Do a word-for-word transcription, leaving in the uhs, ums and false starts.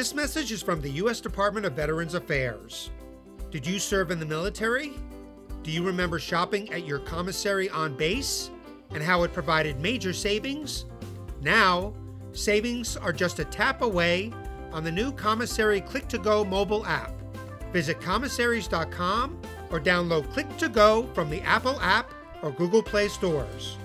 This message is from the U S Department of Veterans Affairs. Did you serve in the military? Do you remember shopping at your commissary on base and how it provided major savings? Now, savings are just a tap away on the new Commissary Click to Go mobile app. Visit commissaries dot com or download Click to Go from the Apple app or Google Play stores.